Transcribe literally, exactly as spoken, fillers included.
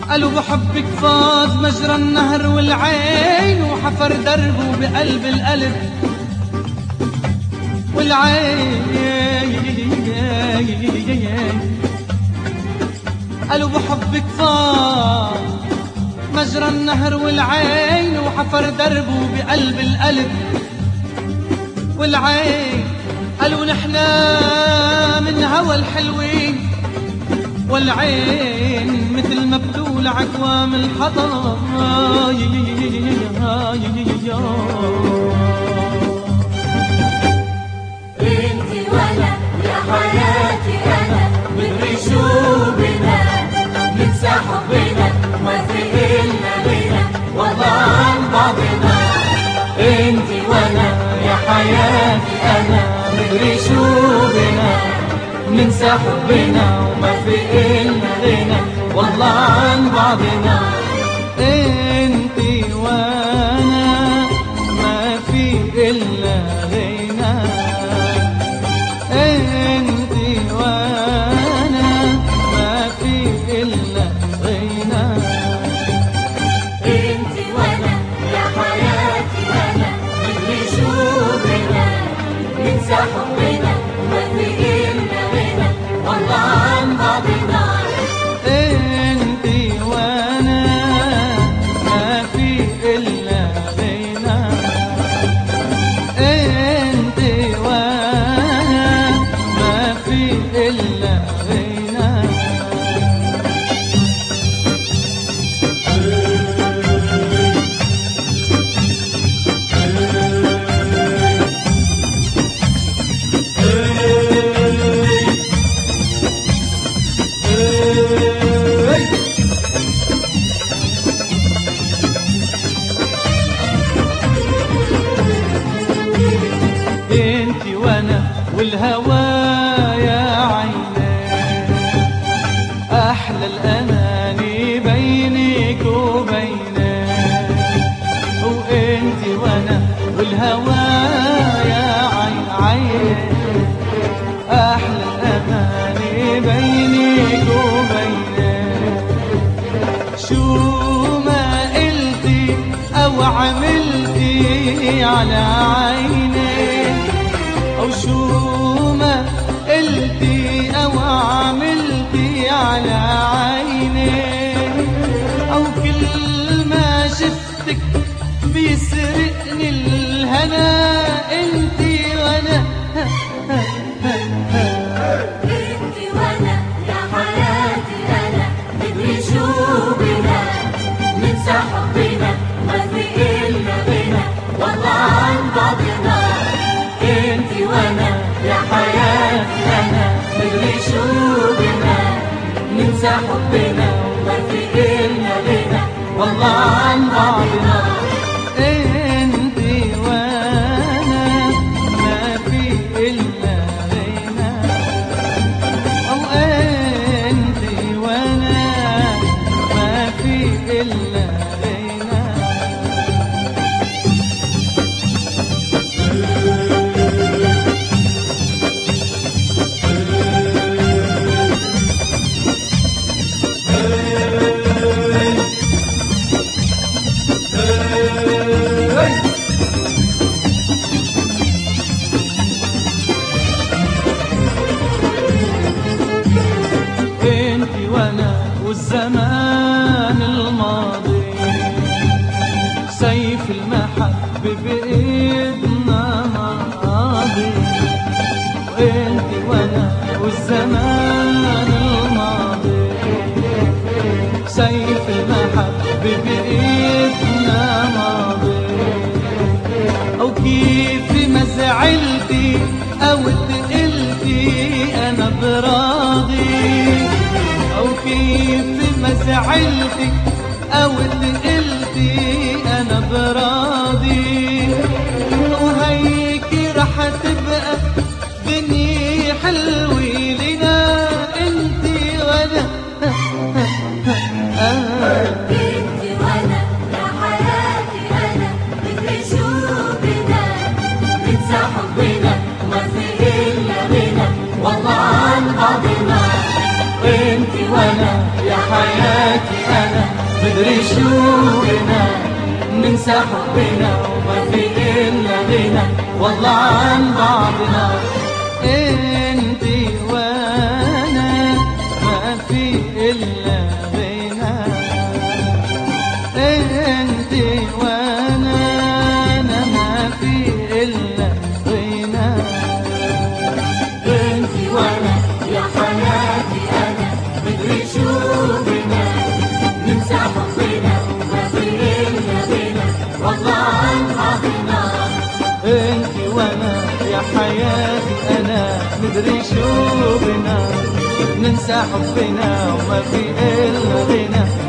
قالوا بحبك فاض مجرى النهر والعين، وحفر دربه بقلب القلب والعين. قالوا بحبك فاض مجرى النهر والعين، وحفر دربه بقلب القلب والعين. قالوا نحنا من هوى الحلوين والعين مثل ما بتول عقوام الحطب. انتي وانا يا حياتي انا بدري شو بنا ننسى حبنا ما في إلنا بينا والله عن بعضنا. انتي وانا يا حياتي انا بدري شو بنا ننسى حبنا وما في إلنا غنى والله عن بعضنا. انتي وانا ما في إلا غنى، انتي وانا ما في إلا غنى. انتي وانا يا حياتي انا بدري شو بنا ننسى حبنا ما في إلنا غنى والله عن بعضنا. انتي وانا ما في إلا غنى، انتي وانا ما في إلا غنى. انتي وانا والهوى يا عيني احلى الاماني بينك وبيني. وانتي وانا والهوى يا عين عيني احلى الاماني بينك وبيني. شو ما قلتي او عملتي على عيني، أو شو ما قلتي أو عملتي على عيني، أو كل ما شفتك بيسرقني الهنا. انتي وانا انتي وانا يا حياتي انا بدري شو بنا ننسى حبنا ما في إلنا غنى والله عن بعضنا. انتي وانا يا حياتي انا بدري شو بنا ننسى حبنا وما في إلنا غنى والله عن بعضنا. انتي وانا ما في إلا غنى، أو انتي وانا ما في إلا غنى. انتي وانا والزمان الماضي سيف المحبة بإيدنا ماضي. وانتي وانا والزمان الماضي سيف المحبة بإيدنا ماضي. أو كيف ما زعلتي أو تقلتي أنا براضي، أو كيف ما زعلتي أو تقلتي أنا براضي. وهيك رح تبقى دنيا حلوة لنا انتي وانا. انتي وانا يا حياتي انا بدري شو بنا ننسى حبنا ما في إلنا غنى والله عن بعضنا. انتي وانا يا حياتي انا مدري شو بنا ننسى حبنا وما في إلا غنى والله عن بعضنا. انتي وانا ما في إلا غنى، انتي وانا أنا ما في إلا غنى. انتي وانا يا حياتي انا مدري شو بنا ننسى حبنا وما في الا بنا والله عن بعضنا. انتي وانا يا حياتي انا مدري شو بنا ننسى حبنا وما في إلا غنى